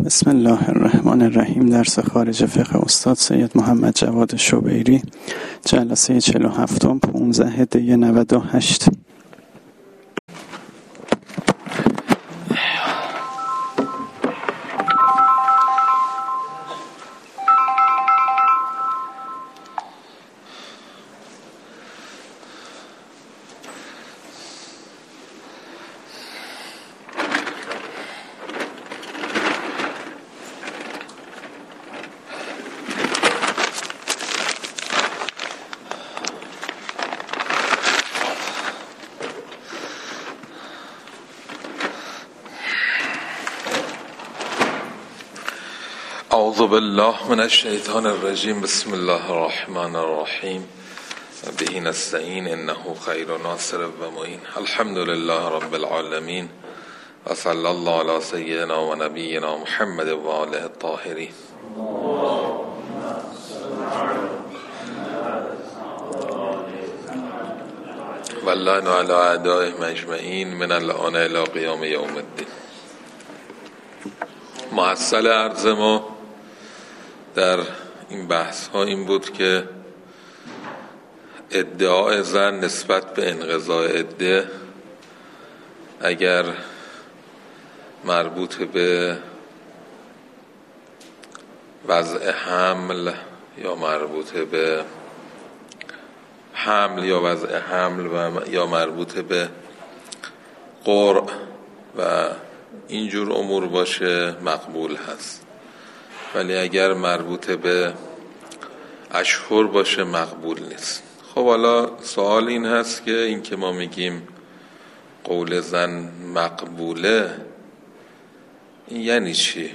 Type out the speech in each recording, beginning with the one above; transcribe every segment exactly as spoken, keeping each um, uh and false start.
بسم الله الرحمن الرحیم. درس خارج فقه استاد سید محمد جواد شبیری، جلسه چهل و هفتم، پانزده دی نود و هشت. اعوذ بالله من الشیطان الرجیم. بسم الله الرحمن الرحیم. به نستعین انه خیر ناصر و معین. الحمد لله رب العالمین و صلی الله علی سیدنا و نبینا محمد و آله الطاهرین. واللعن علی اعدائهم اجمعین من الآن الی قیام یوم الدین. محصل عرض ما در این بحث ها این بود که ادعای زن نسبت به انقضاء عده اگر مربوط به وضع حمل یا مربوط به حمل یا وضع حمل و یا مربوط به قرء و اینجور امور باشه مقبول هست، ولی اگر مربوط به اشهر باشه مقبول نیست. خب حالا سوال این هست که این که ما میگیم قول زن مقبوله این یعنی چی؟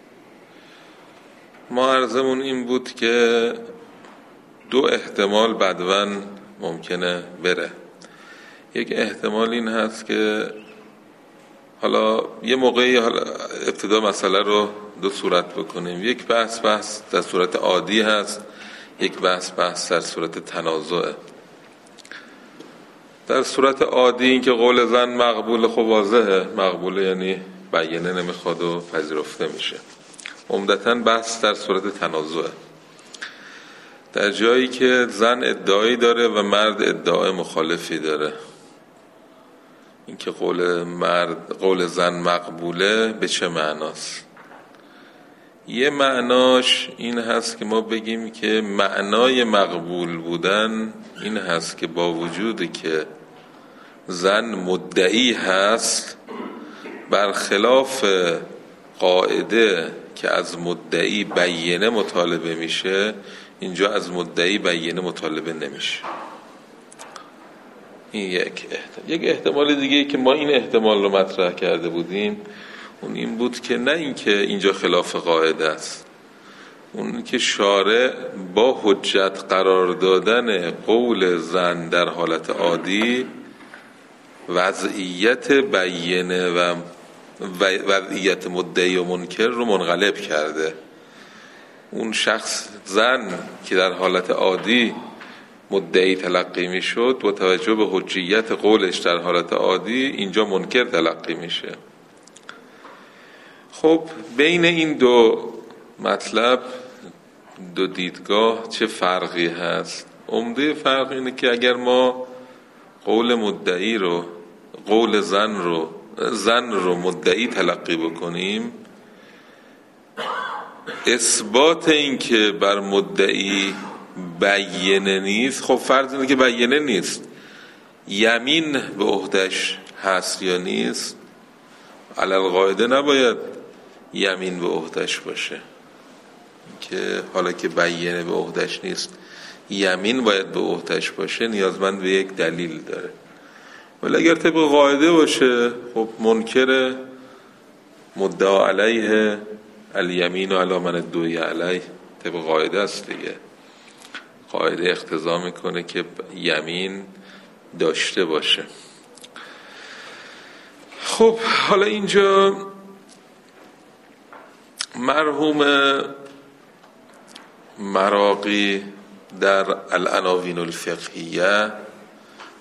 ما عرضمون این بود که دو احتمال بدون ممکنه بره. یک احتمال این هست که حالا یه موقعی حالا ابتدا مسئله رو دو صورت بکنیم. یک بحث بحث در صورت عادی هست، یک بحث بحث در صورت تنازعه. در صورت عادی این که قول زن مقبول خب واضحه، مقبوله یعنی بیانه نمیخواد و پذیرفته میشه. عمدتاً بحث در صورت تنازعه، در جایی که زن ادعایی داره و مرد ادعای مخالفی داره. این که قول مرد قول زن مقبوله به چه معناست؟ یه معناش این هست که ما بگیم که معنای مقبول بودن این هست که با وجودی که زن مدعی هست، برخلاف قاعده که از مدعی بیانه مطالبه میشه، اینجا از مدعی بیانه مطالبه نمیشه. این یک احتمال. یک احتمال دیگه که ما این احتمال رو مطرح کرده بودیم اون این بود که نه اینکه اینجا خلاف قاعده است، اون که شارع با حجت قرار دادن قول زن در حالت عادی وضعیت بیانه و وضعیت مدعی و منکر رو منقلب کرده. اون شخص زن که در حالت عادی مدعی تلقی می شد با توجه به حجیت قولش در حالت عادی اینجا منکر تلقی میشه. خب بین این دو مطلب، دو دیدگاه چه فرقی هست؟ عمده فرق اینه که اگر ما قول مدعی رو قول زن رو زن رو مدعی تلقی بکنیم، اثبات این که بر مدعی بیانه نیست، خب فرض اینه که بیانه نیست، یمین به عهدش هست یا نیست؟ علی القاعده نباید یمین به عهدش باشه، که حالا که بیانه به عهدش نیست یمین باید به عهدش باشه، نیازمند به یک دلیل داره. ولی اگر طبق قاعده باشه خب منکر مدعا علیه الیمین و علی من ادعی علیه، طبق قاعده است دیگه. قاعده اقتضا میکنه که یمین داشته باشه. خب حالا اینجا مرحوم مراغی در العناوین الفقهیه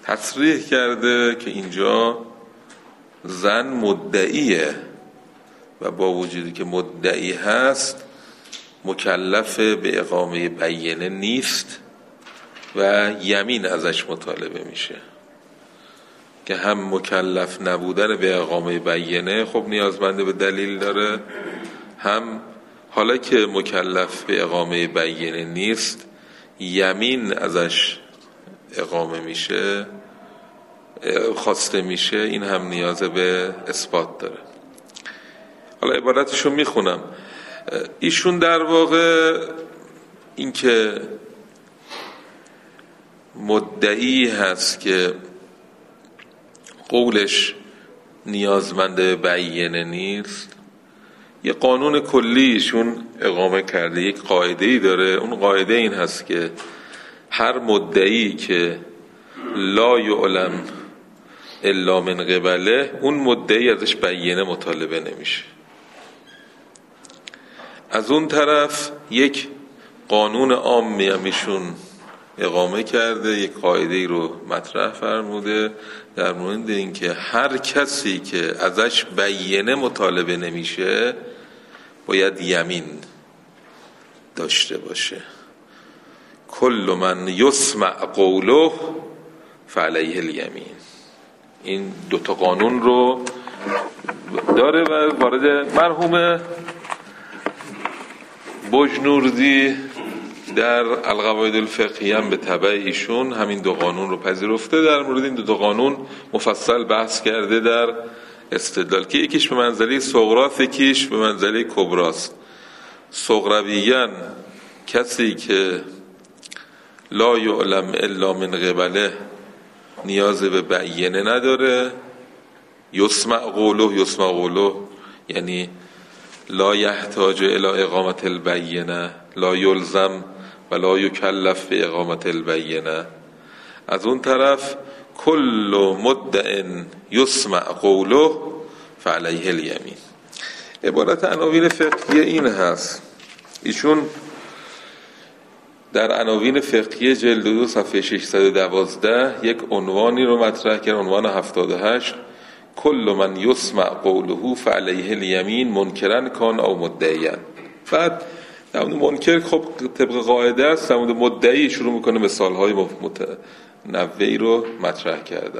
تصریح کرده که اینجا زن مدعیه و با وجودی که مدعی هست مکلف به اقامه بیینه نیست و یمین ازش مطالبه میشه که هم مکلف نبودن به اقامه بیینه خب نیازمند به دلیل داره، هم حالا که مکلف به اقامه بیینه نیست یمین ازش اقامه میشه خواسته میشه، این هم نیاز به اثبات داره. حالا عبارتشو میخونم. ایشون در واقع این که مدعی هست که قولش نیازمند بیینه نیست، یه قانون کلیشون اقامه کرده، یک قاعده‌ای داره. اون قاعده این هست که هر مدعی که لا یعلم الا من قبله، اون مدعی ازش بیینه مطالبه نمیشه. از اون طرف یک قانون عامی هم ایشون اقامه کرده، یک قاعده‌ای رو مطرح فرموده در مورد این که هر کسی که ازش بیینه مطالبه نمیشه باید یمین داشته باشه. کل من یسمع قوله فعلیه الیمین. این دوتا قانون رو داره و وارد مرحوم بجنوردی در القواعد الفقهیه هم به تبع ایشون همین دو قانون رو پذیرفته. در مورد این دو قانون مفصل بحث کرده در استدلال که یکیش به منزله صغراست، یکیش به منزله کبراست. صغرویان کسی که لا یعلم الا من قبله نیاز به بیینه نداره، یسمع قوله، یسمع قوله یعنی لا یحتاج الی اقامت البینه، لا یلزم و لا یکلف به اقامت البینه. از اون طرف کل مدع یسمع قوله فعلیه الیمین. عبارت عناوین فقهی این هست. ایشون در عناوین فقهی جلد دو صفحه ششصد و دوازده یک عنوانی رو مطرح کرد، عنوان هفتاد و هشت: کل من یسمع قوله فعلیه الیمین منکرن کان او مدعیان. بعد در مورد منکر خب طبق قاعده است، در مورد مدعی شروع میکنه مثالهای متنوعی رو مطرح کردن.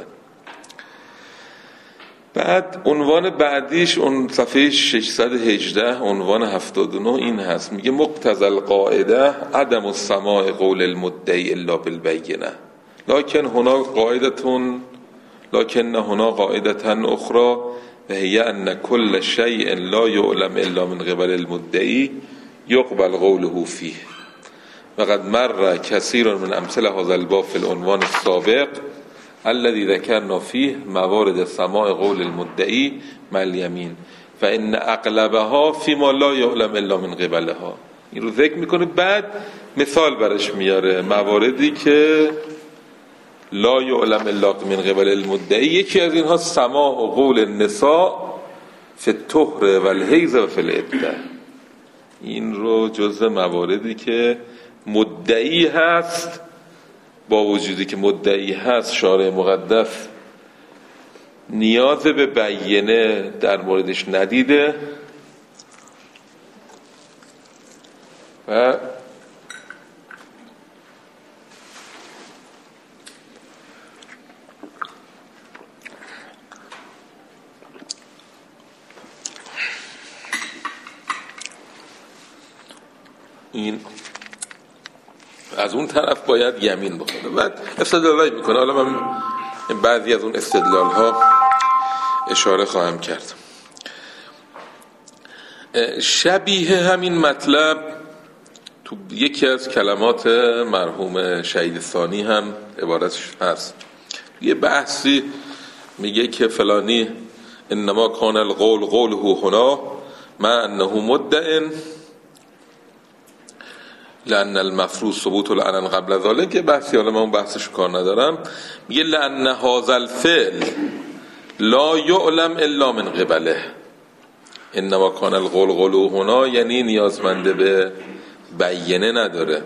بعد عنوان بعدیش اون صفحه ششصد و هجده عنوان هفتاد و نه این هست، میگه مقتضی القاعده عدم السماع قول المدعی الا بالبینه لکن هنا قاعدتون لكن هنا قاعدة أخرى وهي أن كل شيء لا يعلم إلا من قبل المدعي يقبل قوله فيه. وقد مر كثير من أمثلة هذا الباب في العنوان السابق الذي ذكرنا فيه موارد سماع قول المدعي مع اليمين فإن أغلبها فيما لا يعلم إلا من قبلها. این رو ذکر میکنه، بعد مثال برش میاره مواردی که لا یعلم الا من قبل المدعی. یکی از اینها سماع و قول النساء فی الطهر و الحیض و فی العده. این رو جزء مواردی که مدعی هست، با وجودی که مدعی هست شارع مقدس نیاز به بیینه در موردش ندیده و این از اون طرف باید یمین بکنه. بعد استدلالایی میکنه، حالا من بعضی از اون استدلال ها اشاره خواهم کرد. شبیه همین مطلب تو یکی از کلمات مرحوم شهید ثانی هم عبارتش هست. یه بحثی میگه که فلانی انما کان القول قوله هنا ما انه مدعٍ لأن المفروض ثبوت العلن قبل ذلك. که بحثی، حالا من اون بحثش کار ندارم. میگه لأن هذا الفعل لا یعلم الا من قبله انما کان القول قوله هنا، یعنی نیازمنده به بیینه نداره،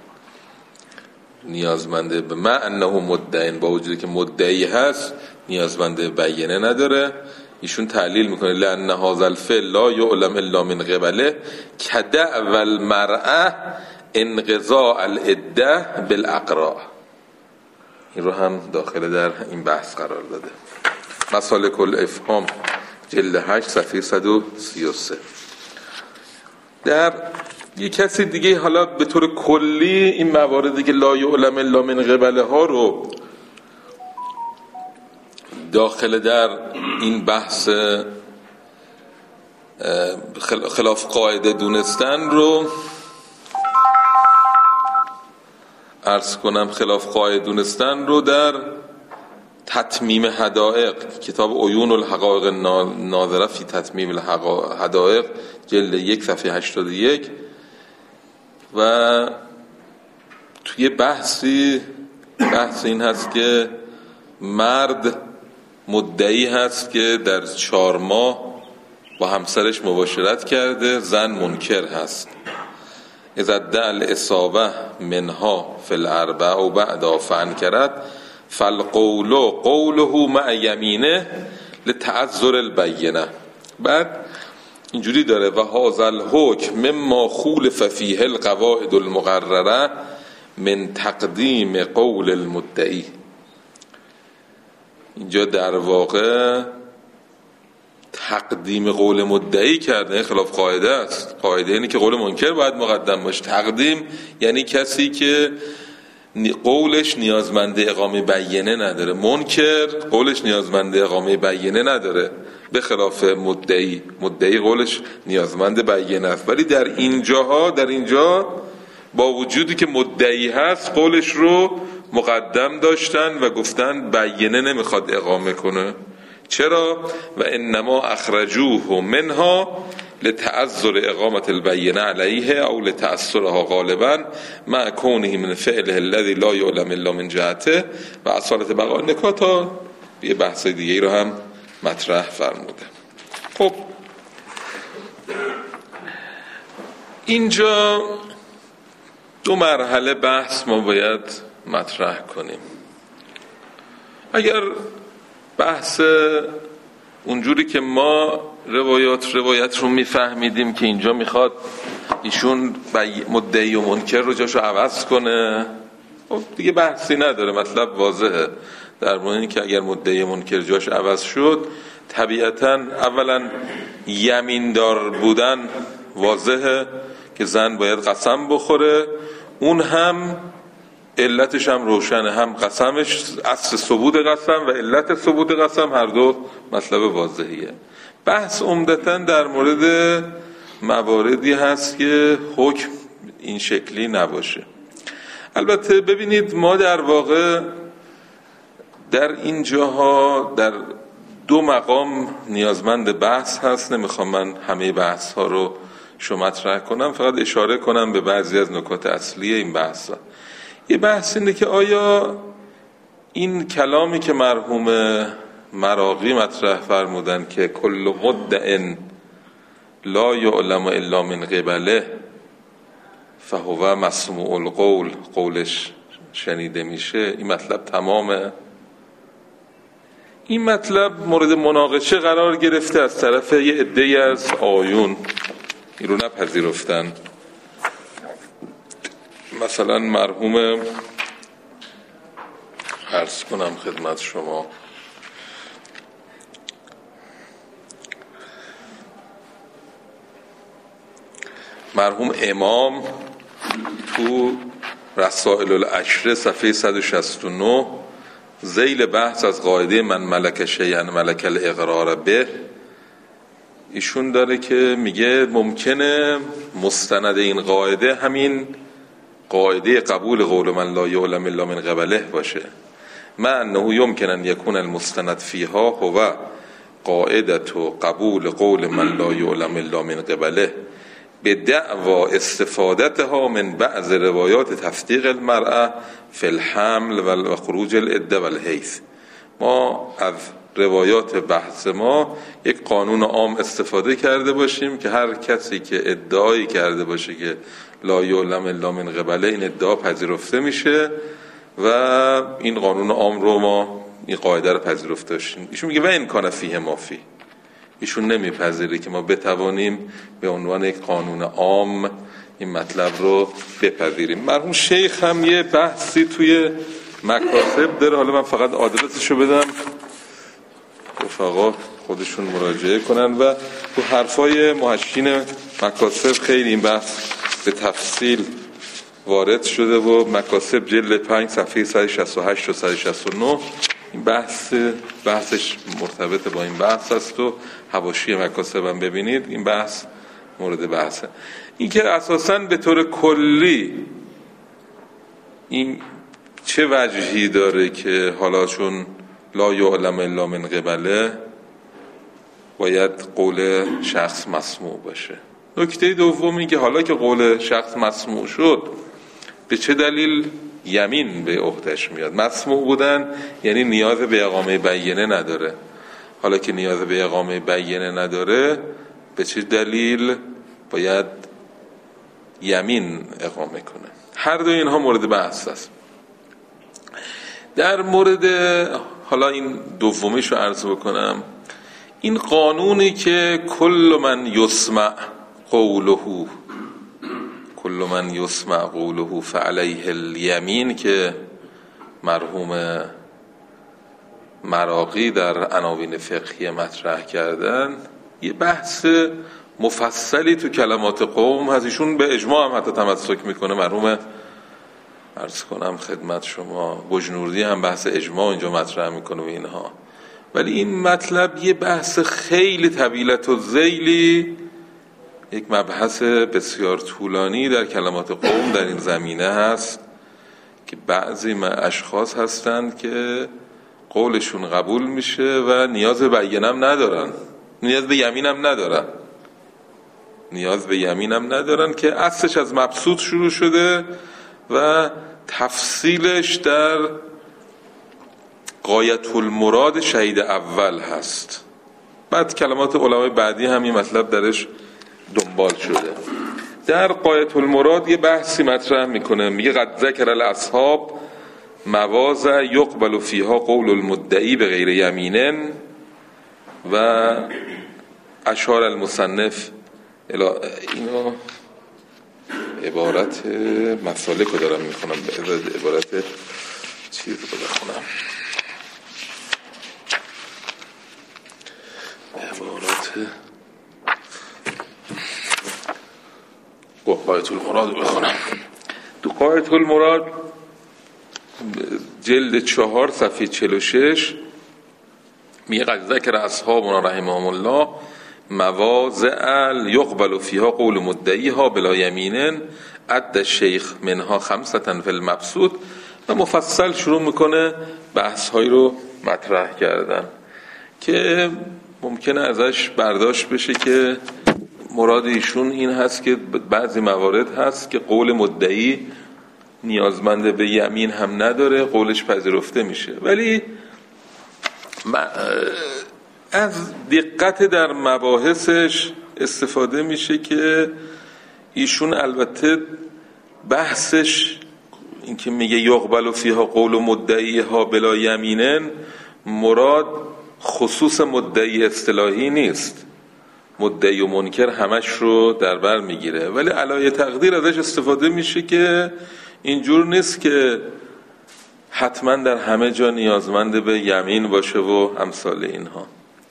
نیازمنده به ما انه مدعی، با وجودی که مدعی هست نیازمنده بیینه نداره. ایشون تعلیل میکنه لأن هذا الفعل لا یعلم الا من قبله کدعو المرأة انقضاء العده بالاقراء. این رو هم داخل در این بحث قرار داده. مسالک الافهام جلد هشت صفحه صد و سی و سه. در یک کسی دیگه حالا به طور کلی این مواردی که لا یعلم الا من قبله ها رو داخل در این بحث خلاف قاعده دونستن رو عرض کنم خلاف قاعده دونستن رو در تتمیم حدائق، کتاب عیون الحقائق ناظره فی تتمیم الحدائق جلد یک صفحه هشتاد و یک و توی بحثی بحث این هست که مرد مدعی هست که در چهار ماه با همسرش مباشرت کرده، زن منکر هست. اذا ادعى الاصابه منها فی الاربع و بعد فانکرت فالقول قوله مع یمینه لتعذر البینه. بعد اینجوری داره و هذا الحکم مما خولف فیه القواعد المقرره من تقدیم قول المدعی. اینجا در واقع تقدیم قول مدعی کرده خلاف قاعده است. قاعده اینه که قول منکر باید مقدم باشه. تقدیم یعنی کسی که قولش نیازمند اقامه بیینه نداره. منکر قولش نیازمند اقامه بیینه نداره، به خلاف مدعی. مدعی قولش نیازمند بیینه است. ولی در اینجاها در اینجا با وجودی که مدعی هست قولش رو مقدم داشتن و گفتن بیینه نمیخواد اقامه کنه. چرا؟ و انما اخرجوه منها لتعذر اقامت البینه علیه او لتأثرها غالبا مع کونه من فعله الذي لا یعلم الا من جهته و اصالت بقا نکاتا. یه بحث دیگه رو هم مطرح فرموده. خب اینجا دو مرحله بحث ما باید مطرح کنیم. اگر بحث اونجوری که ما روایات روایت رو میفهمیدیم که اینجا میخواد ایشون مدعی و منکر رو جاشو عوض کنه، خب دیگه بحثی نداره، مطلب واضحه در مورد این که اگر مدعی منکر جاش عوض شد طبیعتاً اولا یمیندار بودن واضحه که زن باید قسم بخوره، اون هم علتش هم روشنه، هم قسمش اصل ثبوت قسم و علت ثبوت قسم هر دو مطلب واضحیه. بحث عمدتاً در مورد مواردی هست که حکم این شکلی نباشه. البته ببینید ما در واقع در این جاها در دو مقام نیازمند بحث هست. نمیخوام من همه بحث ها رو شما مطرح کنم، فقط اشاره کنم به بعضی از نکات اصلی این بحث ها. یه بحث اینه که آیا این کلامی که مرحوم مراغی مطرح فرمودن که کل مدعن لا یعلم الا من قبله فهو مسموع القول، قولش شنیده میشه، این مطلب تمامه؟ این مطلب مورد مناقشه قرار گرفته از طرف یه عده‌ای از آیون، این رو نپذیرفتن. مثلا مرحوم عرض کنم خدمت شما مرحوم امام تو رسائل العشره صفحه صد و شصت و نه ذیل بحث از قاعده من ملک شیئا ملک الاقرار به، ایشون داره که میگه ممکنه مستند این قاعده همین قاعده قبول قول من لا یعلم الا من قبله باشه، مع انه یمکن ان یکون المستند فیها هو قاعدة و قبول قول من لا یعلم الا من قبله به دعوا استفادتها من بعض روایات تصدیق المرأة فی الحمل و خروج العده و الحیض. ما از روایات بحث ما یک قانون عام استفاده کرده باشیم که هر کسی که ادعایی کرده باشه که لا یعلم الا من قبله این ادعا پذیرفته میشه و این قانون عام رو ما این قاعده رو پذیرفته داشتیم. ایشون میگه و این کان فیه مافی، ایشون نمیپذیره که ما بتوانیم به عنوان یک قانون عام این مطلب رو بپذیریم. مرحوم شیخ هم یه بحثی توی مکاتب داره، حالا من فقط آدرسش رو بدم رفقا خودشون مراجعه کنن و تو حرفای محشین مکاتب خیلی این بحث به تفصیل وارد شده و مکاتب جلد پنج صفحه صد و شصت و هشت و صد و شصت و نه این بحث بحثش مرتبط با این بحث است و حواشی مکاتب هم ببینید این بحث مورد بحثه. این که اساساً به طور کلی این چه وجهی داره که حالا چون لا یعلم الا من قبله باید قول شخص مسموع باشه. نکته دوم این که حالا که قول شخص مسموع شد به چه دلیل یمین به عهده‌اش میاد؟ مسموع بودن یعنی نیاز به اقامه بینه نداره. حالا که نیاز به اقامه بینه نداره به چه دلیل باید یمین اقامه کنه؟ هر دو اینها مورد بحث است. در مورد حالا این دومیش رو عرض بکنم، این قانونی که کل من یسمع قوله کل من یسمع قوله فعلیه الیمین که مرحوم مراغی در عناوین فقهی مطرح کردن، یه بحث مفصلی تو کلمات قوم هست. ایشون به اجماع هم حتی تمسک میکنه. مرحوم عرض کنم خدمت شما بجنوردی هم بحث اجماع اینجا مطرح میکنه و اینها، ولی این مطلب یه بحث خیلی طویلت و ذیلی، یک مبحث بسیار طولانی در کلمات قوم در این زمینه هست که بعضی اشخاص هستند که قولشون قبول میشه و نیاز به بیانم ندارن، نیاز به یمینم ندارن نیاز به یمینم ندارن که اصلش از مبسوط شروع شده و تفصیلش در غایت المراد شهید اول هست. بعد کلمات علمای بعدی هم این مطلب درش دنبال شده. در غایت المراد یه بحثی مطرح میکنه، میگه قد ذکر الاصحاب مواضع یقبل فیها قول المدعی به غیر یمینن و اشار المصنف اینو عبارت مسالک رو دارم میخونم، عبارت چیز رو بخونم، عبارت غایت المراد رو بخونم. تو غایت المراد جلد چهار صفحه چهل و شش میگه قد ذکر اصحابنا رحمهم الله مواضع یقبل فیها قول مدعیها بلا یمینن عد الشیخ منها خمسة فی المبسوط و مفصل شروع میکنه بحث هایی رو مطرح کردن که ممکنه ازش برداشت بشه که مراد ایشون این هست که بعضی موارد هست که قول مدعی نیازمند به یمین هم نداره، قولش پذیرفته میشه. ولی از دقت در مباحثش استفاده میشه که ایشون البته بحثش این که میگه یقبل فیها قول مدعیها بلا یمینن، مراد خصوص مدعی اصطلاحی نیست، مدعی و منکر همش رو در بر میگیره، ولی علای تقدیر ازش استفاده میشه که اینجور نیست که حتما در همه جا نیازمند به یمین باشه و امثال اینها.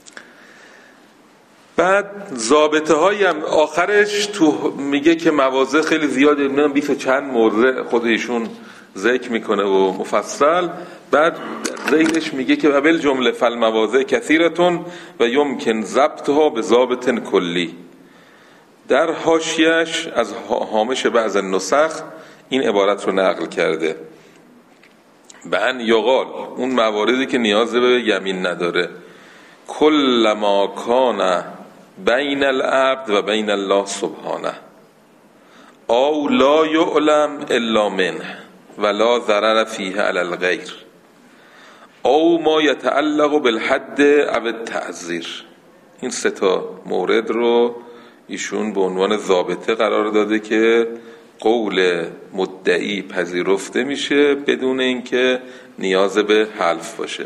بعد ضابطه های هم آخرش تو میگه که مواضع خیلی زیاده، نمیدونم بیست و چند موضع خود ایشون ذکر میکنه و مفصل. بعد ذیلش میگه که قبل جمله فل مواضع کثیرتون و یمکن ضبطها به ضابط کلی. در حاشیه‌اش از هامش بعض النسخ این عبارت رو نقل کرده، بان یقال اون مواردی که نیاز به یمین نداره، کل ما کان بین العبد و بین الله سبحانه او لا یعلم الا منه ولا ضرر فیه علی الغیر او ما یتعلق بالحد او التعذیر. این سه تا مورد رو ایشون به عنوان ضابطه قرار داده که قول مدعی پذیرفته میشه بدون اینکه نیاز به حلف باشه.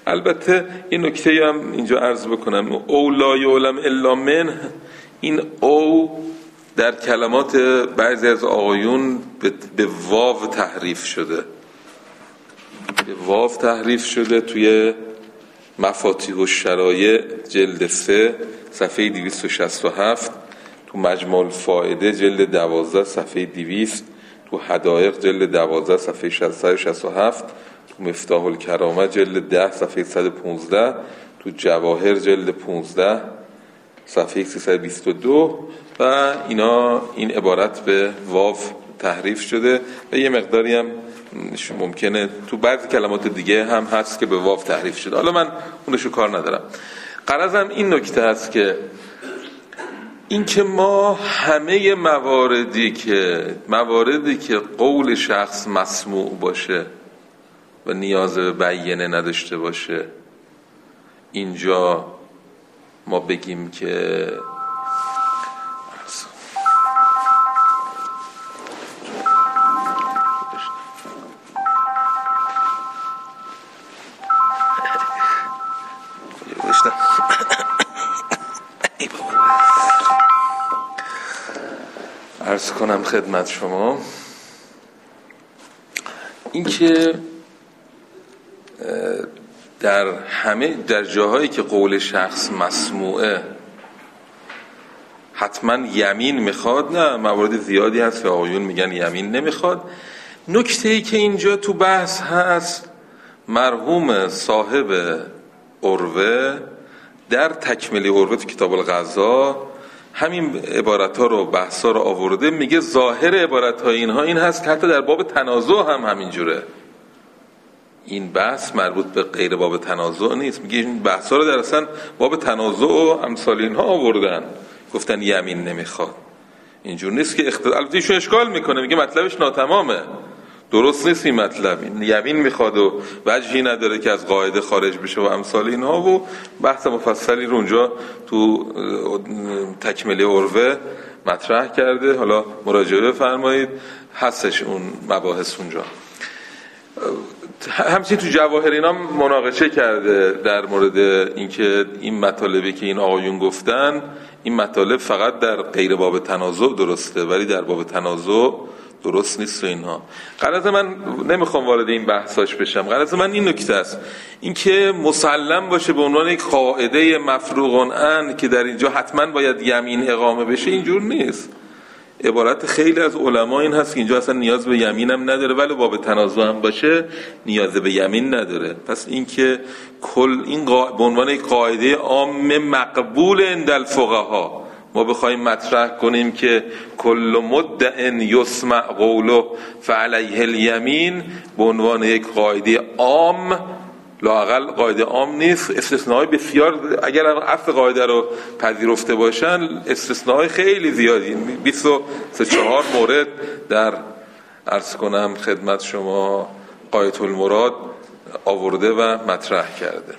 البته این نکته هم اینجا عرض بکنم، او لا یعلم الا من، این او در کلمات بعضی از آقایون به واو تحریف شده، به واو تحریف شده. توی مفاتیح الشرایع جلد سه صفحه دویست و شصت و هفت، تو مجموع الفائده جلد دوازده صفحه دویست، تو حدائق جلد دوازده صفحه شصت و شصت و هفت، تو مفتاح الکرامه جلد ده صفحه صد و پانزده، تو جواهر جلد پانزده صفحه سیصد و بیست و دو و اینا این عبارت به واو تحریف شده و یه مقداری هم ممکنه تو بعضی کلمات دیگه هم هست که به واو تحریف شده. حالا من اونشو کار ندارم. غرضم این نکته هست که این که ما همه مواردی که مواردی که قول شخص مسموع باشه و نیاز به بیانه نداشته باشه، اینجا ما بگیم که عرض کنم خدمت شما این که در همه در جاهایی که قول شخص مسموعه حتما یمین میخواد، نه موارد زیادی هست که آقایون میگن یمین نمیخواد. نکته‌ای که اینجا تو بحث هست، مرحوم صاحب عروه در تکمله عروه تو کتاب القضا همین عبارت ها رو بحثا رو آورده، میگه ظاهر عبارت های اینها این هست که حتی در باب تنازع هم همین جوره. این بحث مربوط به غیر باب تنازع نیست، میگه این بحث ها رو در اصلا باب تنازع و امثال اینها آوردن، گفتن یمین نمیخواد. اینجور نیست که اختلاف، البته ایشون اشکال میکنه، میگه مطلبش ناتمامه، درست نیست این مطلب، این یمین میخواد و وجهی نداره که از قاعده خارج بشه و امثال اینها، و بحث مفصلی رو اونجا تو تکمله عروه مطرح کرده. حالا مراجعه بفرمایید، هستش اون مباحث اونجا. همچنین تو جواهر اینا مناقشه کرده در مورد اینکه این مطالبی که این آقایون گفتن، این مطالب فقط در غیر باب تنازع درسته ولی در باب تنازع درست نیست و اینها. غرض من نمیخوام وارد این بحثاش بشم، غرض من این نکته است، این که مسلم باشه به عنوان یک قاعده مفروغ عن که در اینجا حتما باید یمین اقامه بشه، اینجور نیست. عبارت خیلی از علما این هست که اینجا اصلا نیاز به یمین هم نداره، ولی باب تنازع هم باشه نیاز به یمین نداره. پس این که کل این قا... به عنوان یک قاعده عام مقبول عند الفقها ما بخوایم مطرح کنیم که کل مدع یسمع قوله فعلیه الیمین به عنوان یک قاعده عام، لااقل قاعده عام نیست، استثناءهای بسیار، اگر اصل قاعده رو پذیرفته باشن استثناءهای خیلی زیادی، بیست و چهار مورد در عرض کنم خدمت شما غایة المراد آورده و مطرح کرده.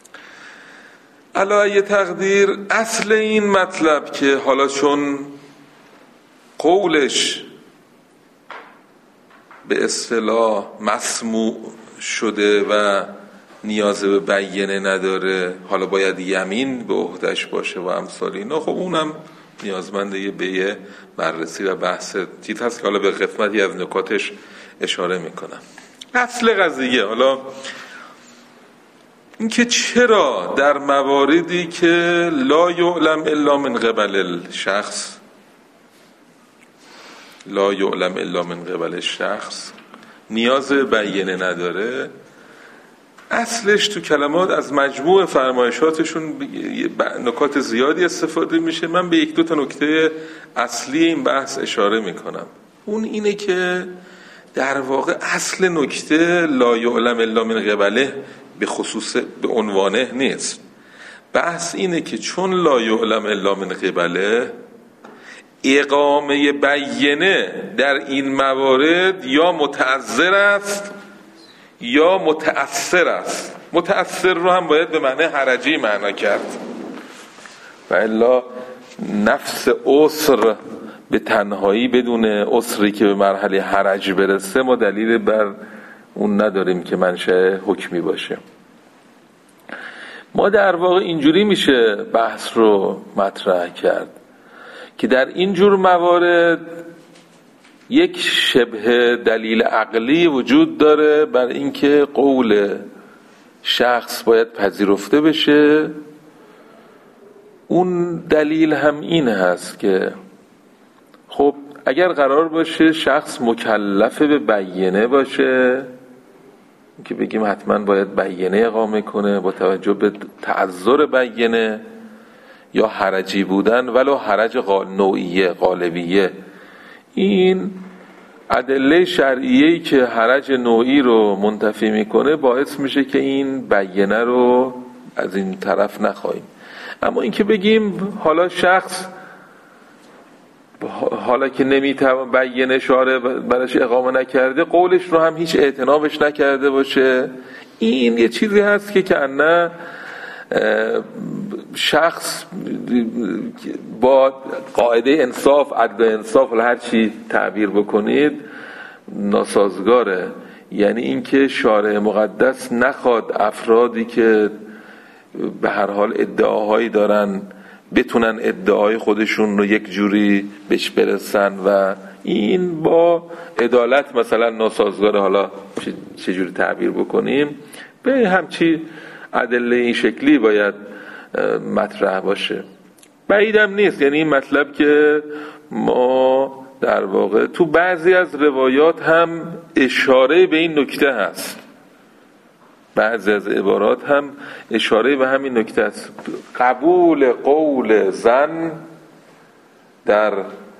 علی تقدیر اصل این مطلب که حالا چون قولش به اصطلاح مسموع شده و نیاز به بیانه نداره، حالا باید یمین به عهدهش باشه و امثال اینا، خب اونم نیازمنده به یه بررسی و بحث چیز هست که حالا به قسمتی از نکاتش اشاره میکنم. اصل قضیه حالا این که چرا در مواردی که لا یعلم الا من قبل الشخص لا یعلم الا من قبل الشخص نیاز بیانه نداره، اصلش تو کلمات از مجموع فرمایشاتشون نکات زیادی استفاده میشه. من به یک دو تا نکته اصلی این بحث اشاره میکنم. اون اینه که در واقع اصل نکته لا یعلم الا من قبله به خصوص به عنوانه نیست. بحث اینه که چون لا یعلم الا من قبله، اقامه بیانه در این موارد یا متعذر است یا متأثر است. متأثر رو هم باید به معنی حرجی معنا کرد، و الا نفس عسر به تنهایی بدون عسری که به مرحله حرج برسه ما دلیل بر اون نداریم که منشأ حکمی باشه. ما در واقع اینجوری میشه بحث رو مطرح کرد که در این جور موارد یک شبه دلیل عقلی وجود داره بر اینکه قول شخص باید پذیرفته بشه. اون دلیل هم این هست که خب اگر قرار باشه شخص مکلف به بینه باشه، که بگیم حتما باید بینه اقامه کنه با توجه به تعذر بینه یا حرجی بودن ولو حرج نوعیه غالبیه، این ادله شرعیه‌ای که حرج نوعی رو منتفی میکنه باعث میشه که این بینه رو از این طرف نخواهیم. اما اینکه بگیم حالا شخص حالا که نمیتوان بینه شارع براش اقامه نکرده قولش رو هم هیچ اعتنابش نکرده باشه، این یه چیزی هست که کنه شخص با قاعده انصاف، عدل انصاف و هر چی تعبیر بکنید ناسازگاره. یعنی اینکه شارع مقدس نخواد افرادی که به هر حال ادعاهایی دارن بتونن ادعای خودشون رو یک جوری بهش برسن و این با عدالت مثلا ناسازگاره. حالا چه جوری تعبیر بکنیم، به همچی ادله این شکلی باید مطرح باشه. بعیدم نیست، یعنی این مطلب که ما در واقع تو بعضی از روایات هم اشاره به این نکته هست، بعضی از عبارات هم اشاره به همین نکته است. قبول قول زن در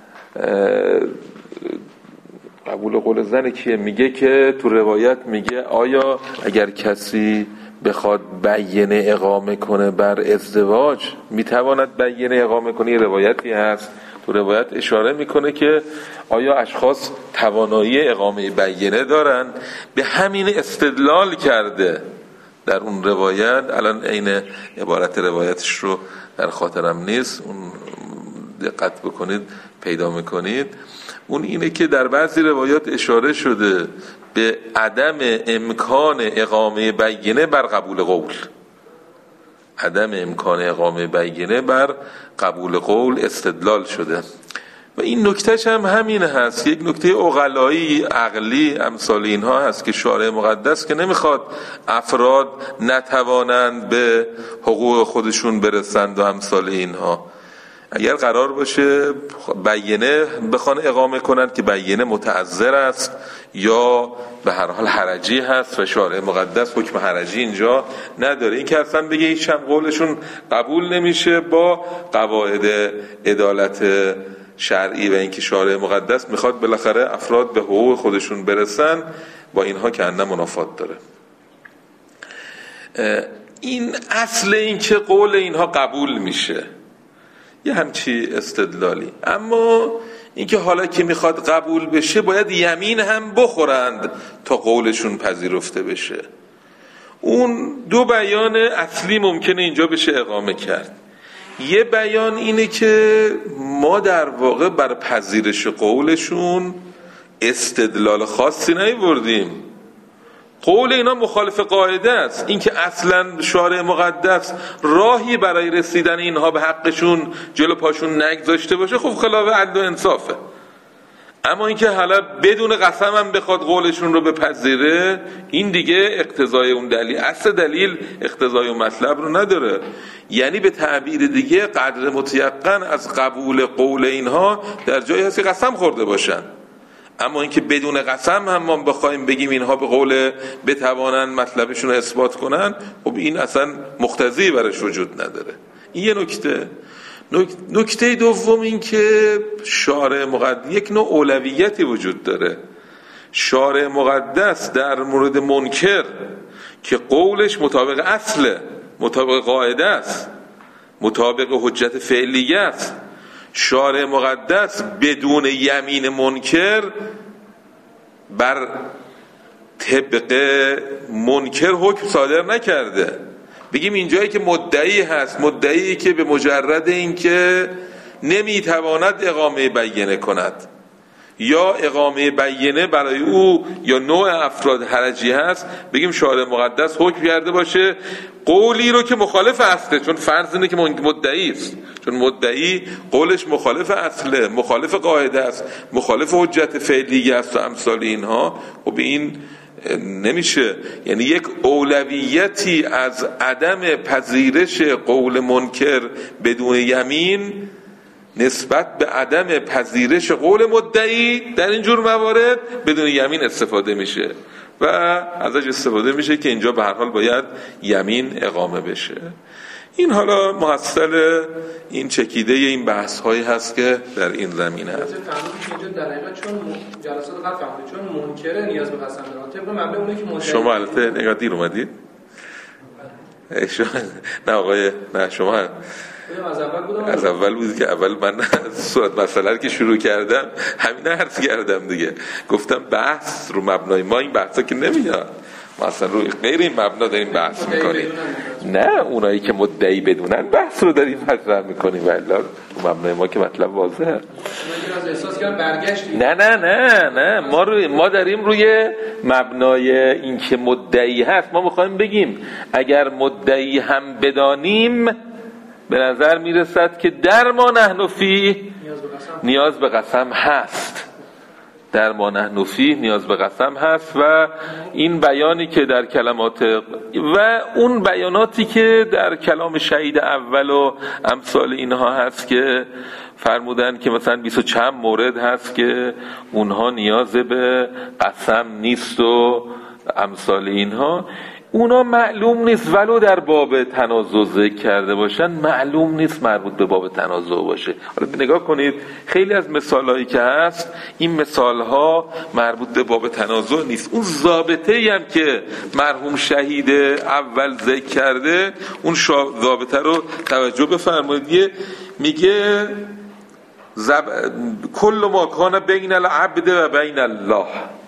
قبول قول زن که میگه که تو روایت میگه آیا اگر کسی بخواد بینه اقامه کنه بر ازدواج میتواند بینه اقامه کنه؟ یه روایتی هست تو روایت اشاره میکنه که آیا اشخاص توانایی اقامه بینه دارن؟ به همین استدلال کرده در اون روایت. الان عین عبارت روایتش رو در خاطرم نیست، اون دقت بکنید پیدا میکنید. اون اینه که در بعضی روایات اشاره شده به عدم امکان اقامه بینه بر قبول قول، عدم امکان اقامه بینه بر قبول قول استدلال شده و این نکتهش هم همین هست، یک نکته عقلایی عقلی امثال اینها هست که شارع مقدس که نمیخواد افراد نتوانند به حقوق خودشون برسند و امثال اینها. اگر قرار باشه بینه بخوان اقامه کنند که بینه متعذر است یا به هر حال حرجی هست و شارع مقدس حکم حرجی اینجا نداره، این که اصلا بگه هیچ هم قولشون قبول نمیشه با قواعد عدالت شرعی و اینکه شارع مقدس میخواد بالاخره افراد به حقوق خودشون برسن، با اینها که انه منافات داره. این اصل این که قول اینها قبول میشه یه همچی استدلالی. اما اینکه حالا که میخواد قبول بشه باید یمین هم بخورند تا قولشون پذیرفته بشه. اون دو بیان اصلی ممکنه اینجا بشه اقامه کرد. یه بیان اینه که ما در واقع بر پذیرش قولشون استدلال خاصی نیاوردیم، قول اینا مخالف قاعده است، اینکه اصلا شارع مقدس راهی برای رسیدن اینها به حقشون جلو پاشون نگذاشته باشه خب خلاف عدل و انصافه. اما اینکه حالا بدون قسم هم بخواد قولشون رو بپذیره، این دیگه اقتضای اون دلیل، اصل دلیل اقتضای اون مطلب رو نداره. یعنی به تعبیر دیگه قدر متیقن از قبول قول اینها در جایی هستی قسم خورده باشن. اما اینکه بدون قسم هم ما بخوایم بگیم اینها به قول بتوانن مطلبشون رو اثبات کنن، خب این اصلا مقتضی برش وجود نداره. این یه نکته. نکته دوم این که شارع مقدس یک نوع اولویتی وجود داره. شارع مقدس در مورد منکر که قولش مطابق اصله، مطابق قاعده است، مطابق حجت فعلیه است، شارع مقدس بدون یمین منکر بر طبق منکر حکم صادر نکرده. بگیم اینجایی که مدعی هست، مدعی که به مجرد این که نمیتواند اقامه بینه کند یا اقامه بینه برای او یا نوع افراد حرجی هست، بگیم شارع مقدس حکم کرده باشه قولی رو که مخالف اصله، چون فرض اینه که مدعی است، چون مدعی قولش مخالف اصله، مخالف قاعده است، مخالف حجت فعلیه است و امثال اینها. خب این نمیشه. یعنی یک اولویتی از عدم پذیرش قول منکر بدون یمین نسبت به عدم پذیرش قول مدعی در اینجور موارد بدون یمین استفاده میشه و ازش استفاده میشه که اینجا به هر حال باید یمین اقامه بشه. این حالا محصل این چکیده این بحث هایی هست که در این زمینه هست. چون جلسات قبل فهمید چون منکر نیاز به قسم داره. طبق منبع اونه که منکر. شما البته نگاه دیر اومدید؟ نه آقای نه شما از اول بودم. از اول بود که اول من صورت مسئله که شروع کردم همین عرض کردم دیگه. گفتم بحث رو مبنای ما این بحثا که نمیاد. ما اصلا روی غیر این مبنا داریم بحث میکنیم. نه اونایی که مدعی بدونن بحث رو داریم مطرح میکنیم والله رو مبنای ما که مطلب واضحه. نه نه نه نه ما روی ما داریم روی مبنای این که مدعی هست. ما میخوایم بگیم اگر مدعی هم بدانیم به نظر میرسد که در ما نحن فیه نیاز به قسم هست، در ما نحن فیه نیاز به قسم هست. و این بیانی که در کلمات و اون بیاناتی که در کلام شهید اول و امثال اینها هست که فرمودن که مثلا بیست و چند مورد هست که اونها نیاز به قسم نیست و امثال اینها، اونا معلوم نیست ولو در باب تنازع ذکر کرده باشن معلوم نیست مربوط به باب تنازع باشه. حالا نگاه کنید خیلی از مثالهایی که هست این مثالها مربوط به باب تنازع نیست. اون ضابطه‌ای هم که مرحوم شهید اول ذکر کرده اون ضابطه رو توجه بفرمایید. میگه زب... کل ما کان بین العبد و بین الله،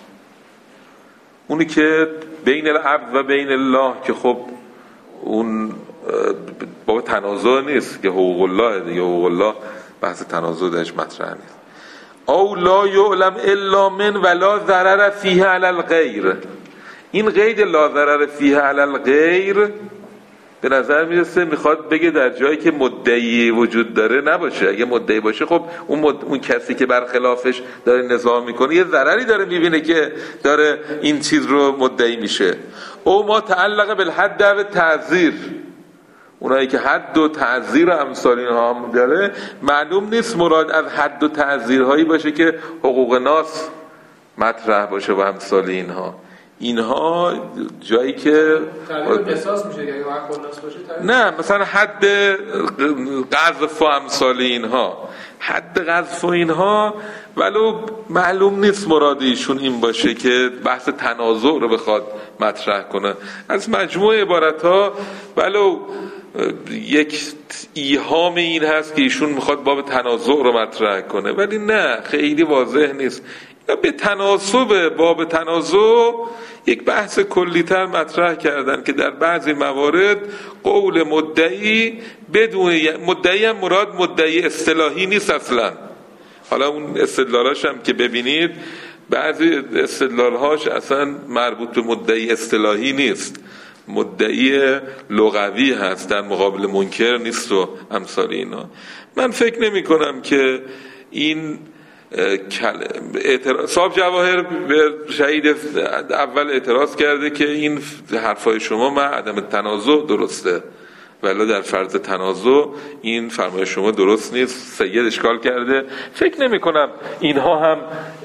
اونی که بین العبد و بین الله که خب اون با تنازع نیست که حقوق الله دیگه، حقوق الله بحث تنازع درش مطرح نیست. او لا یعلم الا من ولا ضرر فیه علی الغیر، این قید لا ضرر فیه علی الغیر به نظر میرسه میخواد بگه در جایی که مدعی وجود داره نباشه. اگه مدعی باشه خب اون, مد... اون کسی که برخلافش داره نزاع میکنه یه ضرری داره میبینه که داره این چیز رو مدعی میشه. او ما تعلق بالحد و تعذیر، اونایی که حد و تعذیر و امثال اینها هم داره معلوم نیست مراد از حد و تعذیرهایی باشه که حقوق ناس مطرح باشه و امثال اینها. اینها جایی که قصاص میشه که حق الناس باشه. نه مثلا حد قذف و امثال اینها، حد قذف و اینها ولو معلوم نیست مراد ایشون این باشه که بحث تنازع رو بخواد مطرح کنه. از مجموع عبارتها ولو یک ایهام این هست که ایشون میخواد باب تنازع رو مطرح کنه، ولی نه خیلی واضح نیست. به تناسب باب تنازع یک بحث کلی‌تر مطرح کردن که در بعضی موارد قول مدعی بدون مدعی هم مراد مدعی اصطلاحی نیست اصلا. حالا اون استدلالاش هم که ببینید بعضی استدلالهاش اصلا مربوط به مدعی اصطلاحی نیست، مدعی لغوی هست در مقابل منکر نیست و امثال اینا. من فکر نمی کنم که این اعتراض صاحب جواهر به شهید اول اعتراض کرده که این حرفای شما من عدم تنازع درسته، ولی در فرض تنازع این فرمای شما درست نیست. سید اشکال کرده. فکر نمی کنم اینها هم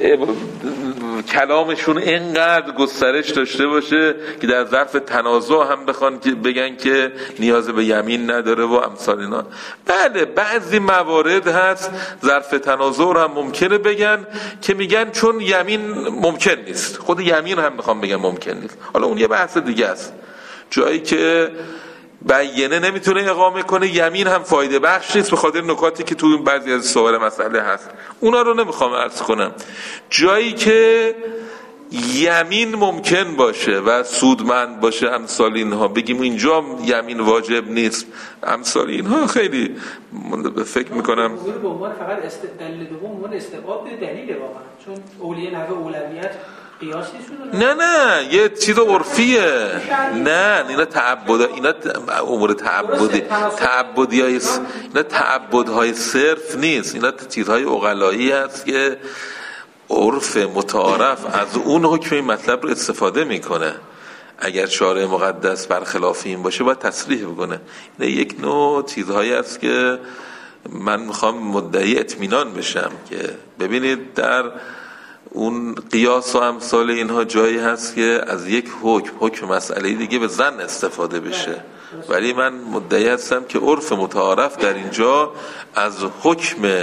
کلامشون اینقدر گسترش داشته باشه که در ظرف تنازع هم بخوان که بگن که نیاز به یمین نداره و امثال اینا. بله بعضی موارد هست ظرف تنازع هم ممکنه بگن که میگن چون یمین ممکن نیست، خود یمین هم میخوام بگن ممکن نیست. حالا اون یه بحث دیگه است. جایی که بینه نمیتونه اقامه کنه یمین هم فایده بخش نیست به خاطر نکاتی که تو این بعضی از صور مسئله هست، اونا رو نمیخوام عرض کنم. جایی که یمین ممکن باشه و سودمند باشه امثال اینها، بگیم اینجا یمین واجب نیست، امثال اینها خیلی فکر میکنم به عنوان فقط استدلال به عنوان استبعاد دلیل واقعا، چون اولیه نحوه اولویت قیاس نیست. نه نه یه چیز عرفیه، نه اینا تعبد، اینا امور تعبدی تعبدیای اینا تعبدهای صرف نیست، اینا چیزهای عقلایی هست که عرف متعارف از اون حکم این مطلب رو استفاده میکنه. اگر شارع مقدس برخلاف این باشه باید تصریح بکنه. این یک نوع چیزهایی است که من میخوام مدعی اطمینان بشم که ببینید در اون قیاس و امثال اینها جایی هست که از یک حکم حکم مسئله دیگه به ظن استفاده بشه، ولی من مدعی هستم که عرف متعارف در اینجا از حکم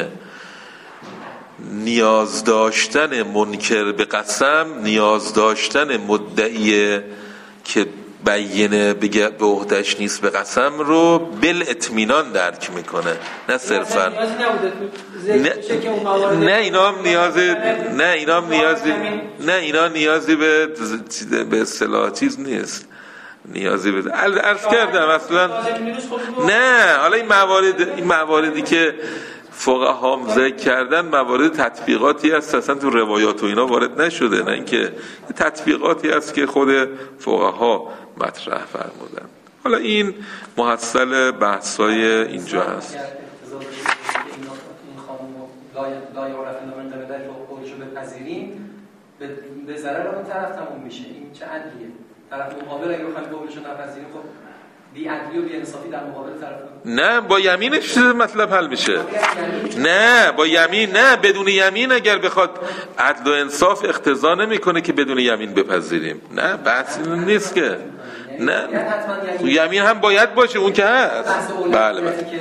نیاز داشتن منکر به قسم، نیاز داشتن مدعی که بیینه بگه به عهده‌اش نیست به قسم رو بل اطمینان درک میکنه، نه صرفا نه, نه اینا هم نیازی نه اینا هم نیازی نه اینا نیازی به به اصطلاح چیز نیست، نیازی به عرض کردم اصلا نه. حالا این موارد این مواردی که فقها هم ذکر کردن موارد تطبیقاتی هست، اصلا تو روایات و اینا وارد نشده، نه اینکه تطبیقاتی هست که خود فقها مطرح فرمودن. حالا این محصل بحثای اینجا هست. این خانم لای عرف نامنده در قولشو بپذیریم به ضرر اون طرف تموم میشه. این چه عدلیه؟ طرف مقابل اگه بخوایم قولشو نپذیریم خب بی عدلی و بی انصافی در مقابل طرف. نه با یمینش مطلب حل میشه. نه با یمین، نه بدون یمین اگر بخواد عدل و انصاف اقتضا نمیکنه که بدون یمین بپذیریم. نه بحث نیست که نه یمین هم باید باشه، اون که هست. بله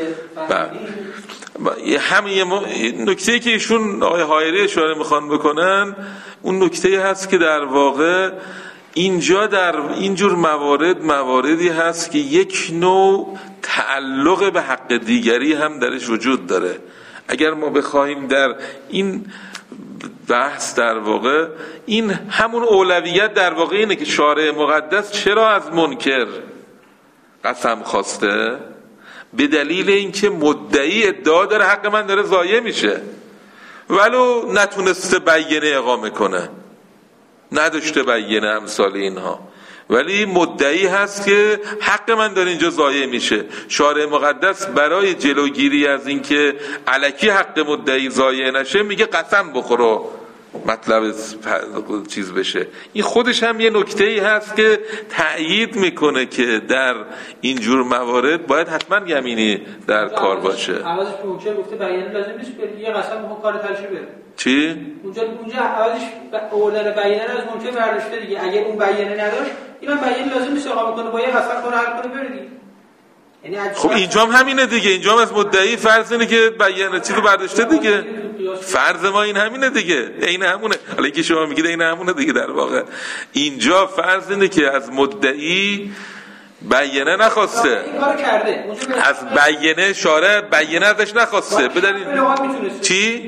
بله. همین نکته‌ای که ایشون آقای حایری اشاره میخوان بکنن اون نکته‌ای هست که در واقع اینجا در اینجور موارد مواردی هست که یک نوع تعلق به حق دیگری هم درش وجود داره. اگر ما بخوایم در این بحث در واقع این همون اولویت در واقع اینه که شارع مقدس چرا از منکر قسم خواسته؟ به دلیل اینکه مدعی ادعا داره حق من داره ضایع میشه ولو نتونسته بیینه اقامه کنه، نداشته بیینه امثال اینها، ولی مدعی هست که حق من داره اینجا ضایع میشه. شارع مقدس برای جلوگیری از اینکه الکی حق مدعی ضایع نشه میگه قسم بخور مطلب چیز بشه. این خودش هم یه نکته‌ای هست که تأیید میکنه که در اینجور موارد باید حتما یمینی در کار باشه. عوضش اونجا گفته بیان لازم نیست یه قسم بخور کار تلشه بره. چی؟ اونجا اونجا عوضش اوردن بیانه از ممکن برداشته دیگه. اگر اون بیانه نداشت این بیان لازم نیست اقامه کنه، با یه قسم کار حل کنه بره دیگه. خب اینجا هم همینه دیگه، اینجا هم از مدعی فرض اینه که بیانه چیزو برداشته دیگه. فرض ما این همینه دیگه، عین همونه. حالا اینکه شما میگید عین همونه دیگه، در واقع اینجا فرض اینه که از مدعی بیانه نخواسته، این کارو کرده، از بیانه شارع بیانه ازش نخواسته. بدن چی؟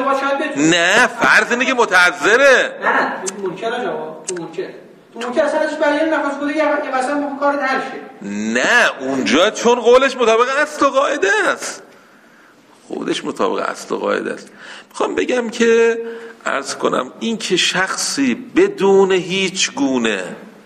نه فرض اینه که متعذره. نه نه منکر جواب تو منکر تو منکر اصلا ازش بیانه نخواست بوده یه قسم کار حل شه. نه اونجا چون قولش مطابق اصل و قاعده است، خودش مطابق اصل و قاعده است. میخوام بگم که عرض کنم این که شخصی بدون هیچ گونه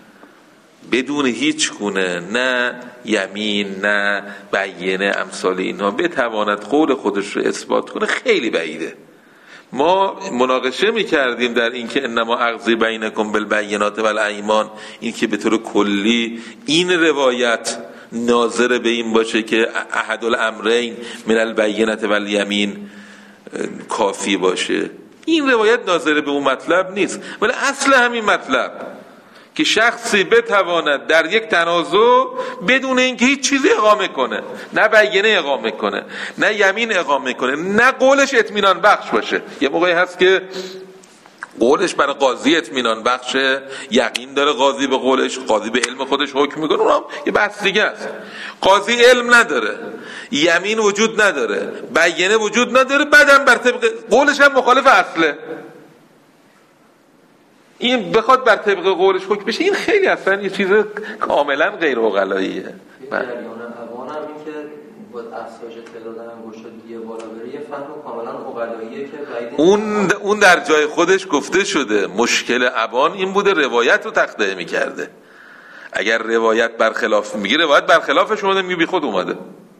بدون هیچ گونه نه یمین نه بیینه امثال اینها بتواند قول خودش رو اثبات کنه خیلی بعیده. ما مناقشه میکردیم در این که انما اقضی بینکم بالبینات والایمان، این که به طور کلی این روایت ناظر به این باشه که احد الامرین من البینات والیمین کافی باشه، این روایت ناظر به اون مطلب نیست. ولی اصل همین مطلب که شخصی بتواند در یک تنازع بدون اینکه هیچ چیزی اقامه کنه، نه بیانه اقامه کنه نه یمین اقامه کنه نه قولش اطمینان بخش باشه. یه موقعی هست که قولش برای قاضی اطمینان بخشه، یقین داره قاضی به قولش، قاضی به علم خودش حکم میکنه، اونم یه بحث دیگه است. قاضی علم نداره، یمین وجود نداره، بیانه وجود نداره، بعدم بر طبق قولش هم مخالف اصله. این بخواد بر طبق قولش حکم بشه، این خیلی اصلا یه چیز کاملا غیر عقلاییه. جریان ابان هم این که با افزایش تعداد انگشت و دیه بالا بره یه فهم کاملا عقلاییه که اون اون در جای خودش گفته شده. مشکل ابان این بوده روایت رو تخطئه میکرده. اگر روایت برخلاف میگه، روایت برخلافش اومده، میگه بی خود اومده،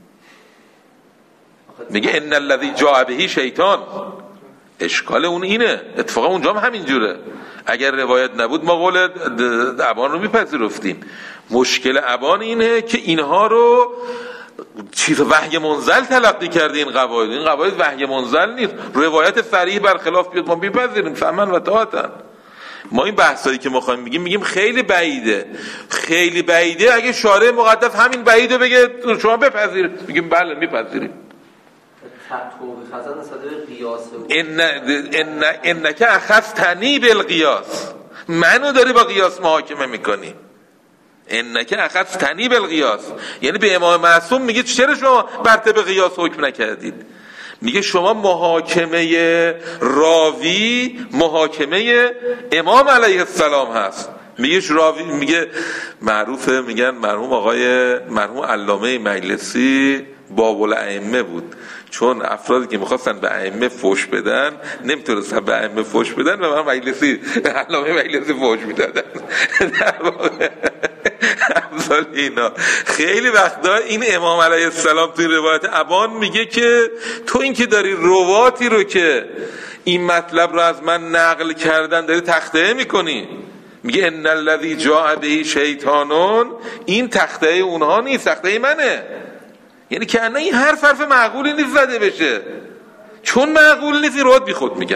میگه ان الذی جاء به شیطان. اشکال اون اینه، اتفاقا اونجا هم همین جوره. اگر روایت نبود ما قول ابان رو میپذیرفتیم. مشکل ابان اینه که اینها رو چیز وحی منزل تلقی کرده. این قواعد این قواعد وحی منزل نیست. روایت صریح برخلاف بیاد ما میپذیریم سمعا و طاعتا. ما این بحثایی که ما خواهیم میگیم میگیم خیلی بعیده، خیلی بعیده. اگه شارع مقدس همین بعیده بگه شما بپذیرید، میگیم بله میپذیریم. ان ان انک اخذتنی بالقیاس، منو داری با قیاس محاکمه میکنی. انک اخذتنی بالقیاس یعنی به امام معصوم میگه چرا شما بر طبق قیاس حکم نکردید؟ میگه شما محاکمه راوی محاکمه امام علیه السلام هست. میگه راوی، میگه معروفه، میگن مرحوم آقای مرحوم علامه مجلسی باب الائمه بود، چون افرادی که میخواستن به ائمه فوش بدن نمیتونستن به ائمه فوش بدن و من مجلسی علامه مجلسی فوش میدادن. در واقع امثال اینا خیلی وقتا این امام علیه السلام توی روایت ابان میگه که تو این که داری رواتی رو که این مطلب رو از من نقل کردن داری تخطئه میکنی. میگه ان الذی جاء به شیطانون، این تخطئه اونها نیست، تخطئه منه. یعنی که انا این حرف حرف معقولی نیست زده بشه، چون معقول نیست این روات بی خود میگن.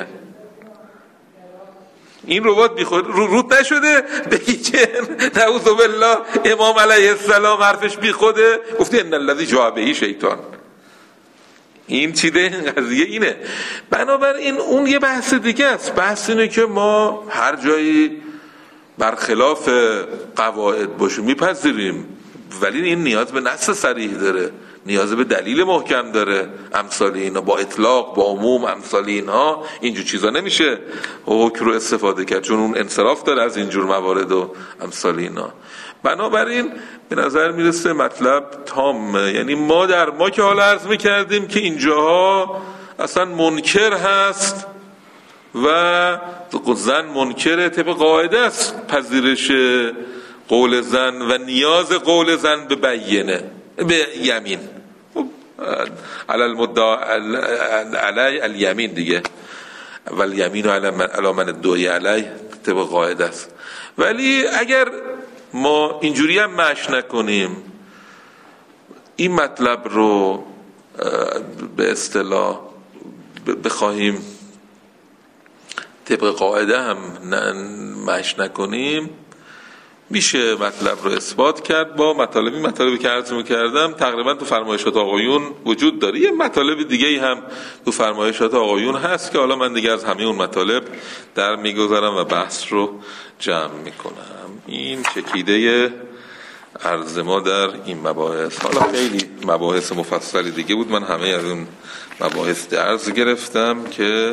این روات بی خود رو روت نشده بگی که نعوذ بالله امام علیه السلام حرفش بی خوده، گفتی ان الذی جاء به شیطان. این چیده این قضیه اینه. بنابراین اون یه بحث دیگه است. بحث اینه که ما هر جایی برخلاف قواعد باشه میپذیریم، ولی این نیاز به نص صریح داره، نیاز به دلیل محکم داره. امثال اینا با اطلاق با عموم امثال اینها اینجور چیزا نمیشه حکم رو استفاده کرد، چون اون انصراف داره از اینجور موارد و امثال اینا. بنابراین به نظر میرسه مطلب تامه. یعنی ما در ما که حالا عرض میکردیم که اینجاها اصلا منکر هست و زن منکره، طبق قاعده است پذیرش قول زن و نیاز قول زن به بینه به یمین، علی المدعا علی الیمین دیگه، ولی یمین علی من علی من ادعی علی طبق قاعده است. ولی اگر ما اینجوری هم مشی نکنیم، این مطلب رو به اصطلاح بخواهیم طبق قاعده هم مشی نکنیم، میشه مطلب رو اثبات کرد با مطالبی مطالبی که عرض می‌کردم تقریبا تو فرمایشات آقایون وجود داره. یه مطالب دیگه هم تو فرمایشات آقایون هست که حالا من دیگه از همه اون مطالب در میگذارم و بحث رو جمع میکنم. این چکیده عرض ما در این مباحث. حالا خیلی مباحث مفصلی دیگه بود، من همه از اون مباحث درس گرفتم که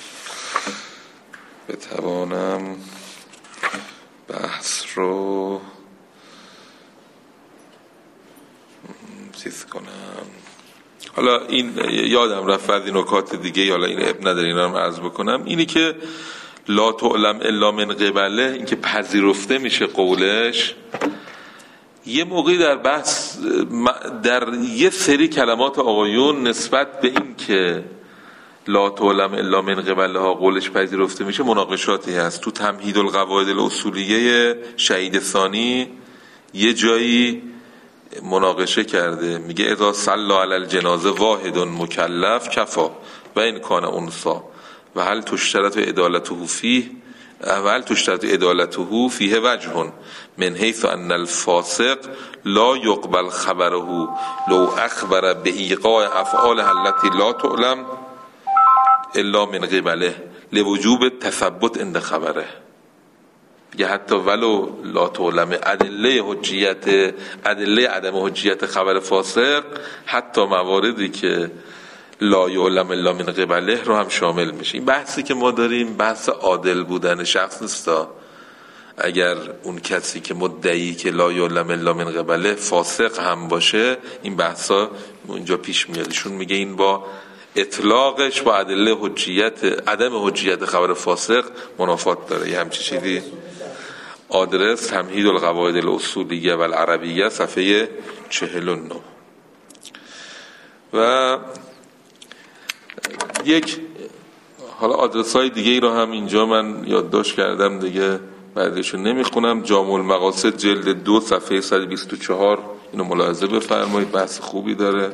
بتوانم بحث رو چیز کنم. حالا این یادم رفت از این نکات دیگه، حالا این اب نداره اینا رو عرض بکنم. اینی که لا تعلم الا من قبله، این که پذیرفته میشه قولش، یه موقعی در بحث در یه سری کلمات آقایون نسبت به این که لا تعلم الا من قبله ها قولش پذیرفته میشه مناقشاتی هست. تو تمهید القواعد الاصولیه شهید ثانی یه جایی مناقشه کرده، میگه اذا صلی علی الجنازه واحد مکلف کفا و این کان انثا و هل تشترط عدالته فیه و هل تشترط عدالته فیه وجه من حیث ان الفاسق لا يقبل خبره لو اخبر به ایقاع افعال التي لا تعلم الا من قبله لوجوب تثبت عند خبره. یا حتی ولو لا تعلم ادله حجیت ادله عدم حجیت خبر فاسق، حتی مواردی که لا یعلم الا من قبله رو هم شامل میشه. این بحثی که ما داریم بحث عادل بودن شخص نیستا. اگر اون کسی که مدعی که لا یعلم الا من قبله فاسق هم باشه، این بحثا اونجا پیش میاد. ایشون میگه این با اطلاقش با ادله حجیت عدم حجیت خبر فاسق منافات داره. یه همچی چیزی. آدرس تمهید القواعد الاصولیه و العربیه صفحه چهل و نه. و یک حالا آدرس های دیگه ای رو هم اینجا من یادداشت کردم دیگه بعدشو نمیخونم. جامع المقاصد جلد دو صفحه صد و بیست و چهار، اینو ملاحظه بفرمایید، بحث خوبی داره.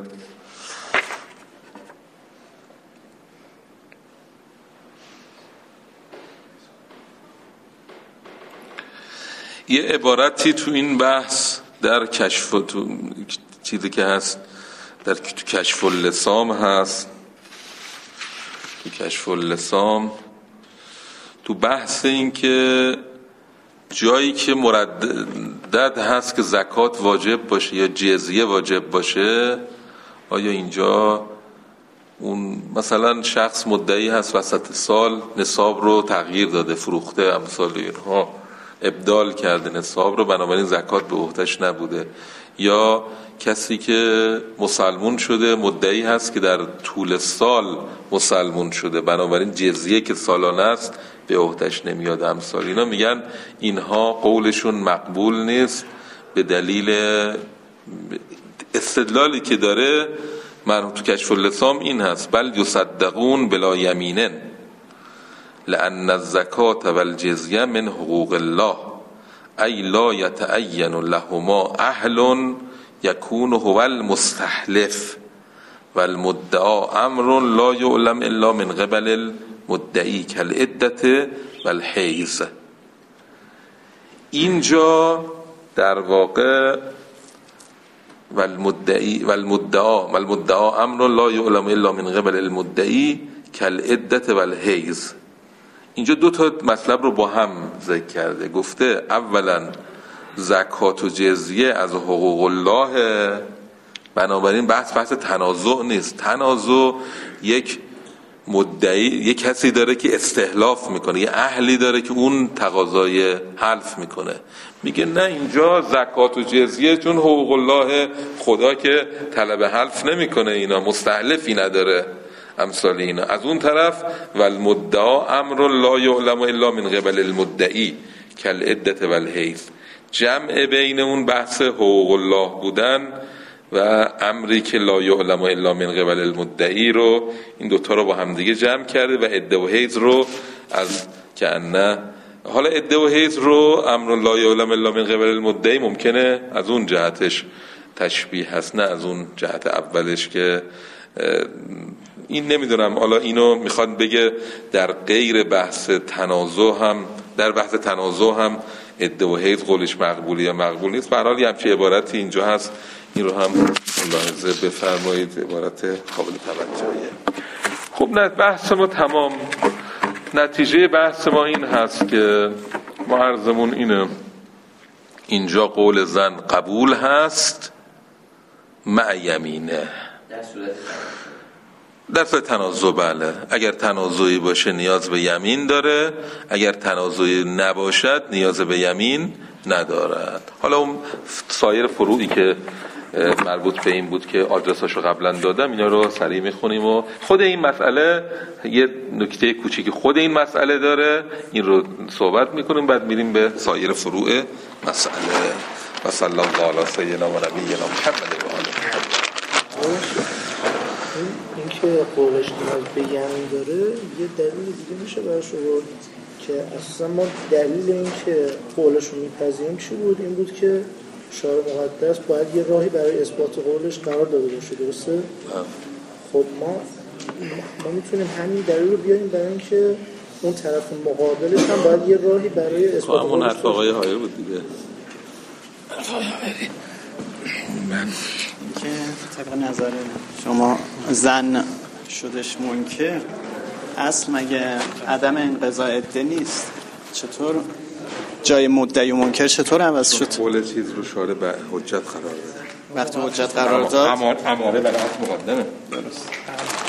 یه عبارتی تو این بحث در کشف تو چیزی که هست در تو کشف اللسام هست، تو کشف اللسام تو بحث این که جایی که مردد هست که زکات واجب باشه یا جزیه واجب باشه، آیا اینجا اون مثلا شخص مدعی هست وسط سال نصاب رو تغییر داده، فروخته، امثال اینها ابدال کرده نصاب رو، بنابراین زکات به عهده‌اش نبوده. یا کسی که مسلمون شده مدعی هست که در طول سال مسلمون شده، بنابراین جزیه که سالانه است به عهده‌اش نمیاد. امثال اینا میگن اینها قولشون مقبول نیست به دلیل استدلالی که داره مرحوم تو کشف اللسام این هست: بل یصدقون بلا یمینن لأن الزکات والجزیه من حقوق الله ای لا یتعین لهما اهل یکون هو المستحلف والمدعا امر لا یعلم الا من قبل المدعی کالعدة والحیض. اینجا در واقع والمدعی والمدعا والمدعا امر لا یعلم الا من قبل المدعی کالعدة والحیض، اینجا دو تا مطلب رو با هم ذکر کرده. گفته اولا زکات و جزیه از حقوق الله، بنابراین بحث بحث تنازع نیست. تنازع یک مدعی یک کسی داره که استحلاف میکنه، یه اهلی داره که اون تقاضای حلف میکنه. میگه نه، اینجا زکات و جزیه چون حقوق الله خدا که طلب حلف نمیکنه، اینا مستحلفی نداره، امثال اینا. از اون طرف والمدعا امر لا یعلم الا من قبل المدعی کالعدة والحیض، جمع بین اون بحث حقوق الله بودن و امری که لا یعلم الا من قبل المدعی رو، این دوتا رو با هم دیگه جمع کرده و عده و حیض رو از که نه حالا عده و حیض رو امر لا یعلم الا من قبل المدعی ممکنه از اون جهتش تشبیه هست، نه از اون جهت اولش که این نمیدونم. حالا اینو میخواد بگه در غیر بحث تنازع هم، در بحث تنازع هم عده و حیض قولش مقبولی یا مقبول نیست. به هر حال همچین عبارتی اینجا هست، این رو هم ملاحظه بفرمایید، عبارت قابل توجهیه. خب نه، بحث ما تمام. نتیجه بحث ما این هست که ما عرضمون اینه: اینجا قول زن قبول هست مع یمینه در صورت تنازع. بله، اگر تنازعی باشه نیاز به یمین داره، اگر تنازعی نباشد نیاز به یمین ندارد. حالا اون سایر فروعی که مربوط به این بود که آدرساشو قبلا دادم، اینا رو سریع میخونیم. و خود این مسئله یه نکته کوچیکی خود این مسئله داره، این رو صحبت میکنیم، بعد میریم به سایر فروع مسئله. و صلی الله علی سیدنا و نبینا محمد و آله محمد. این که قولش نیاز به یمین داره یه دلیل دیگه میشه براش آورد که اصلا ما دلیل این که قولش رو میپذیریم چی بود؟ این بود که شارع مقدس باید یه راهی برای اثبات قولش قرار داده باشه، درسته؟ خب ما ما میتونیم همین دلیل رو بیاریم برای اینکه اون طرف مقابلش هم باید یه راهی برای اثبات قولش. همون حرف آقای هایر بود دیگه. من که طبق نظر شما زن شدش منکر، اصل مگه عدم انقضاء عده نیست؟ چطور جای مدعی و منکر چطور عوض شد؟ قول چیز رو شارع به حجت قرار بده. وقتی حجت قرار داد اماره برای مقدمه. درست.